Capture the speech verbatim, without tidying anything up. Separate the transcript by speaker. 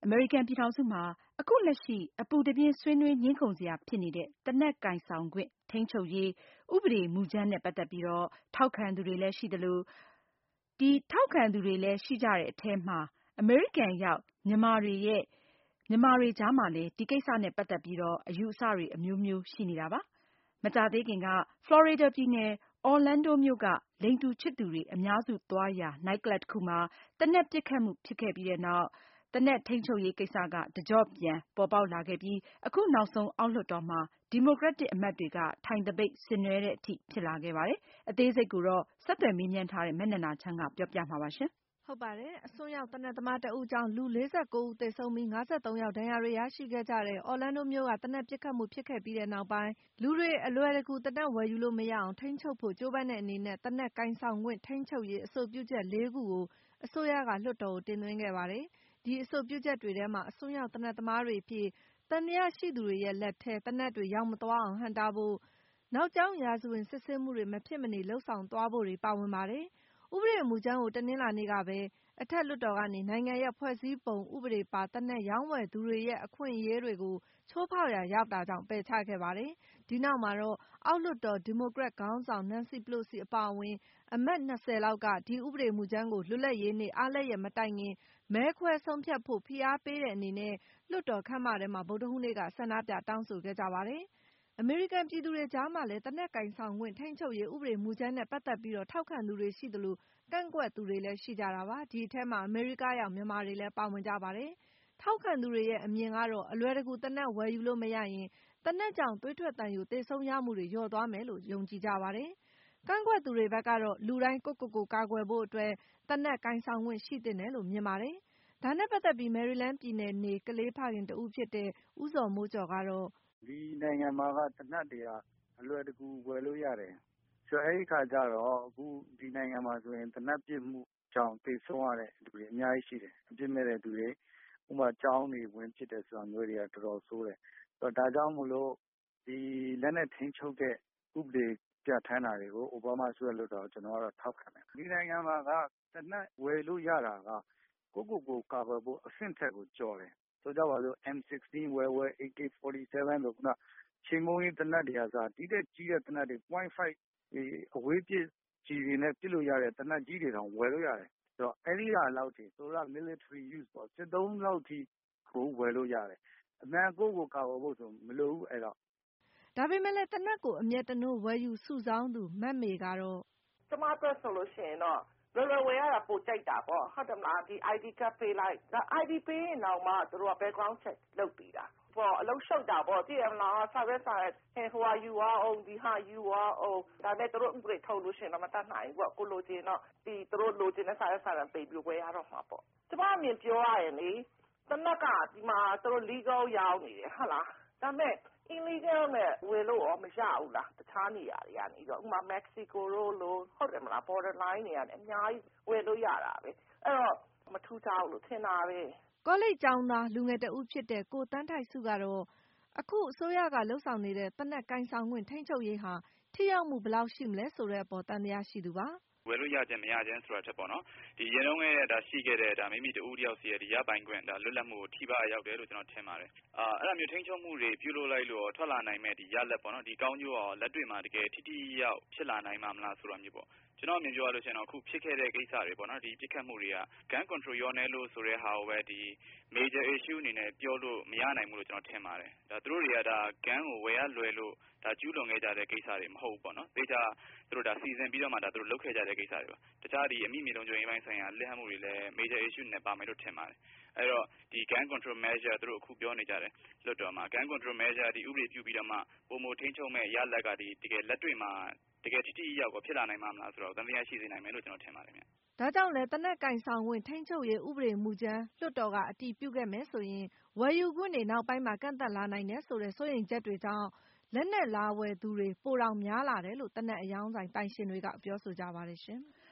Speaker 1: အမေရိကန်ပြည်ထောင်စုမှာအခုလက်ရှိအပူတပြင်းဆွေးနွေးငြင်းခုန်စရာဖြစ်နေတဲ့သေနတ်ကိုင်ဆောင်ခွင့်ထိန်းချုပ်ရေးဥပဒေမူကြမ်းနဲ့ပတ်သက်ပြီးတော့ထောက်ခံသူတွေလည်းရှိသလိုဒီထောက်ခံသူတွေလည်းရှိကြတဲ့အထဲမှာအမေရိကန်ရောက်မြန်မာတွေရဲ့မြန်မာတွေကြားမှာလည်းဒီကိစ္စနဲ့ပတ်သက်ပြီးတော့အယူအဆတွေအမျိုးမျိုးရှိနေတာပါမကြာသေးခင်ကဖလော်ရီဒါပြည်နယ်အော်လန်ဒိုမြို့ကလိင်တူချစ်သူတွေအများစုသွားရာနိုက်ကလပ်တစ်ခုမှာသေနတ်ပစ်ခတ်မှုဖြစ်ခဲ့ပြီးတဲ့နောက်သေနတ်ထိန်းချုပ်ရေးကိစ္စကတကြော့ပြန်ပေါ်ပေါက်လာခဲ့ပြီးအခုနောက်ဆုံးအောက်လွှတ်တော်မှာဒီမိုကရက်တစ်အမတ်တွေကထိုင်သပိတ်ဆင်နွှဲတဲ့အထိဖြစ်လာခဲ့ပါတယ်အသေးစိတ်ကိုတော့ဆက်သွယ်မေးမြန်းထားတဲ့မနန္နာချမ်းကပြောပြမှာပါရှင်
Speaker 2: ဟုတ်ပါတယ်အစွန်းရောက်တနက်သမားတဦးကြောင့်လူ၄၉ဦးသေဆုံးပြီး၅၃ယောက်ဒဏ်ရာတွေရရှိခဲ့ကြတဲ့အော်လန်ဒိုမြို့ကတနက်ပစ်ခတ်မှုဖြစ်ခဲ့ပြီးတဲ့နောက်ပိုင်းလူတွေအလွယ်တကူတနက်ဝယ်ယူလို့မရအောင်ထိန်းချုပ်ဖို့ကြိုးပမ်းတဲ့အနေနဲ့တနက်ကင်ဆောင်ခွင့်ထိန်းချုပ်ရေးအဆိုပြုချက်၄ခုကိုအစိုးရကလွှတ်တော်ကိုတင်သွင်းခဲ့ပါတယ်ဒီအဆိုပြုချက်တွေထဲမှာအစွန်းရောက်တနက်သမားတွေအဖြစ်သံသယရှိသူတွေရဲ့လက်ထဲတနက်တွေရောက်မသွားအောင်ဟန့်တားဖို့နောက်ကြောင်းရာဇဝင်စစ်ဆေးမှုတွေမဖြစ်မနေလှုပ်ဆောင်သွားဖို့တွေပါဝင်ပါတယ်ဥပဒေမူကြမ်းကိုတနင်္လာနေ့ကပဲအထက်လွှတ်တော်ကနေနိုင်ငံရဲ့ဖွဲ့စည်းပုံဥပဒေပါသေနတ်ရောင်းဝယ်သူတွေရဲ့အခွင့်အရေးတွေကိုချိုးဖောက်ရာရောက်တာကြောင့်ပယ်ချခဲ့ပါတယ်။ဒီနောက်မှာတော့အောက်လွှတ်တော်ဒီမိုကရက်ခေါင်းဆောင် Nancy Pelosi အပါအဝင်အမတ်၂၀လောက်ကဒီဥပဒေမူကြမ်းကိုလွတ်လပ်ရေးနေ့အားလပ်ရက်မတိုင်ခင်မဲခွဲဆုံးဖြတ်ဖို့ဖိအားပေးတဲ့အနေနဲ့လွှတ်တော်ခန်းမထဲမှာဗုဒ္ဓဟူးနေ့ကဆန္ဒပြတောင်းဆိုခဲ့ကြပါတယ်။အမေရိကန်ပြည်သူတွေကြားမှာလည်းသေနတ်ကိုင်ဆောင်ခွင့်ထိန်းချုပ်ရေးဥပဒေမူကြမ်းနဲ့ပတ်သက်ပြီးတော့ထောက်ခံသူတွေရှိသလိုကန့်ကွက်သူတွေလည်းရှိကြတာပါဒီအထက်မှာအမေရိကရောက်မြန်မာတွေလည်းပါဝင်ကြပါတယ်ထောက်ခံသူတွေရဲ့အမြင်ကတော့အလွယ်တကူသေနတ်ဝယ်ယူလို့မရရင်သေနတ်ကြောင့်သွေးထွက်သံယိုသေဆုံးရမှုတွေလျော့သွားမယ်လို့ယုံကြည်ကြပါတယ်ကန့်ကွက်သူတွေဘက်ကတော့လူတိုင်းကိုယ့်ကိုယ်ကိုကာကွယ်ဖို့အတွက်သေနတ်ကိုင်ဆောင်ခွင့်ရှိသင့်တယ်လို့မြင်ပါတယ်ဒါနဲ့ပတ်သက်ပြီးမယ်ရီလန်းပြည်နယ်နေကလေးဖခင်တဦးဖြစ်တဲ့ဦးဇော်မိုးကျော်ကတော့
Speaker 3: ဒီနိုင်ငံမှာကသေနတ်တွေကအလွယ်တကူဝယ်လို့ရတယ်ဆိုတော့အဲဒီခါကျတော့အခုဒီနိုင်ငံမှာဆိုရင်သေနတ်ပစ်မှုကြောင့်သေဆုံးရတဲ့လူတွေအများကြီးရှိတယ်အပြစ်မဲ့တဲ့လူတွေဥပမာကျောင်းတွေဝင်ဖြစ်တယ်ဆိုတာမျိုးတွေကတော်တော်ဆိုးတယ်ဆိုတော့ဒါကြောင့်မလို့ဒီလက်နဲ့ထိန်းချုပ်တဲ့ဥပဒေပြဋ္ဌာန်းတာတွေကိုအိုဘားမားဆွဲလို့တော့ကျွန်တော်ကတော့ထောက်ခံတယ်ဒီနိုင်ငံမှာကသေနတ်ဝယ်လို့ရတာကကိုကိုကိုကာကွယ်ဖို့အဆင့်ထက်ကိုကျော်တယ်ဆိုကြပါစို့ M 16 ဝယ်ဝယ် A K forty-seven လို့ခုနချိန်မုံရေးသေနတ်တွေကစားဒီတဲ့ကြီးတဲ့သေနတ်တွေ point five အဝေးပစ်ကြီးတွေနဲ့ပစ်လို့ရတဲ့သေနတ်ကြီးတွေတောင်ဝယ်လို့ရတယ်ဆိုတော့အဲ့ဒီဟာလောက်ထိဆိုတော့ military use ပေါ့စစ်သုံးလောက်ထိကိုဝယ်လို့ရတယ်အမှန်ကိုကိုကာကွယ်ဖို့ဆိုမလိုဘူးအဲ့တော့
Speaker 2: ဒါပေမဲ့လည်းသေနတ်ကိုအမျက်တနိုးဝယ်ယူစုဆောင်းသူမတ်မေကတော့
Speaker 4: ကျမအတွက်ဆိုလို့ရှိရင်တော့လွယ်လွယ်ဝယ်ရတာပိုကြိုက်တာပေါ့ဟုတ်တယ်မလားဒီ I D ကပ်ပေးလိုက်ဒါ I D ပေးရင်တော့မှသူတို့က background check လုပ်ပြီးတာပေါ့အလုံးရှုပ်တာပေါ့ကြည့်ရမလားဆာရက်ဆာရက်ဟဲဟိုဟာယူသွားအောင်ဒီဟာယူသွားအောင်ဒါနဲ့သူတို့ဥပဒေထုတ်လို့ရှိရင်တော့မတတ်နိုင်ဘူးပေါ့ကိုလိုချင်တော့ဒီသူတို့လိုချင်တဲ့ဆာရက်ဆာရက်ပေးပြီးဝယ်ရတော့မှာပေါ့ကျမအမြင်ပြောရရင်လေတနက်ကဒီမှာသူတို့ legal ရောင်းနေတယ်ဟုတ်လားဒါပေမဲ့ illegal နဲ့ဝယ်လို့ရောမရဘူးလားတခြားနေရာတွေကနေတော့ဥပမာ Mexico လို့လို့ဟုတ်တယ်မလား border line တွေကနေအများကြီးဝယ်လို့ရတာပဲအဲ့တော့မထူးခြားဘူးလို့ထင်တာပဲ
Speaker 2: ကောလိပ်ကျောင်းသားလူငယ်တဦးဖြစ်တဲ့ကိုတန်းထိုက်စုကတော့အခုအစိုးရကလှုပ်ဆောင်နေတဲ့သေနတ်ကိုင်ဆောင်ခွင့်ထိန်းချုပ်ရေးဟာထိရောက်မှုဘယ်လောက်ရှိမလဲဆိုတဲ့အပေါ်တန်တရားရှိသူပါ
Speaker 5: ဝယ်လို့ရခြင်းမရခြင်းဆိုတာချက်ပေါ့နော်ဒီရေလုံးရဲ့ဒါရှိခဲ့တဲ့ဒါမိမိတူဦးတယောက်စီရဲ့ဒီရပိုင်ခွင့်ဒါလွတ်လပ်မှုကိုထိပါရောက်တယ်လို့ကျွန်တော်ထင်ပါတယ်အာအဲ့လိုမျိုးထိန်းချုပ်မှုတွေပြုလုပ်လိုက်လို့ထွက်လာနိုင်မဲ့ဒီရလက်ပေါ့နော်ဒီကောင်းကျိုးအောင်လက်တွေ့မှာတကယ်ထိထိရောက်ဖြစ်လာနိုင်မှာမလားဆိုတာမျိုးပေါ့ကျွန်တော်အမြင်ပြောရလို့ရှိရင်တော့အခုဖြစ်ခဲ့တဲ့ကိစ္စတွေပေါ့နော်ဒီပြစ်ခတ်မှုတွေက gun control ရောနေလို့ဆိုတဲ့ဟာကိုပဲဒီ major issue အနေနဲ့ပြောလို့မရနိုင်ဘူးလို့ကျွန်တော်ထင်ပါတယ်ဒါသူတို့တွေကဒါ gun ကိုဝယ်ရလွယ်လို့ဒါကျူးလွန်ခဲ့ကြတဲ့ကိစ္စတွေမဟုတ်ဘူးပေါ့နော်ဒေတာသူတို့ဒါစီစဉ်ပြီးတော့မှဒါသူတို့လုပ်ခဲ့ကြတဲ့ကိစ္စတွေပါတခြားဒီအမိမြေလုံးကျုံရေးပိုင်းဆိုင်ရာလက်ဟမှုတွေလည်း major issue နဲ့ပါမယ်လို့ထင်ပါတယ်အဲ့တော့ဒီ gun control measure သူတို့အခုပြောနေကြတယ်လွှတ်တော်မှာ gun control measure ဒီဥပဒေပြုပြီးတော့မှပုံမထိန်းချုပ်မဲ့ရလက်ကဒီတကယ်လက်တွေ့မှာတကယ်ထိထိရောက်ကိုဖြစ်လာနိုင်မှာမလားဆိုတော့သံသယရှိစေနိုင်မယ်လို့ကျွန်တော်ထင်ပါတယ်ဗျ
Speaker 2: ဒါကြောင့်လဲသေနတ်ကိုင်ဆောင်ခွင့်ထိန်းချုပ်ရေးဥပဒေမူကြမ်းလွှတ်တော်ကအတည်ပြုခဲ့မယ်ဆိုရင်ဝယ်ယူခွင့်တွေနောက်ပိုင်းမှာကန့်သတ်လာနိုင်တယ်ဆိုတဲ့စိုးရိမ်ချက်တွေကြောင့်လက်နက်လာဝယ်သူတွေပိုတောင်များလာတယ်လို့သေနတ်အယောင်းဆိုင်ပိုင်ရှင်တွေကပြောဆိုကြပါတယ်ရှင်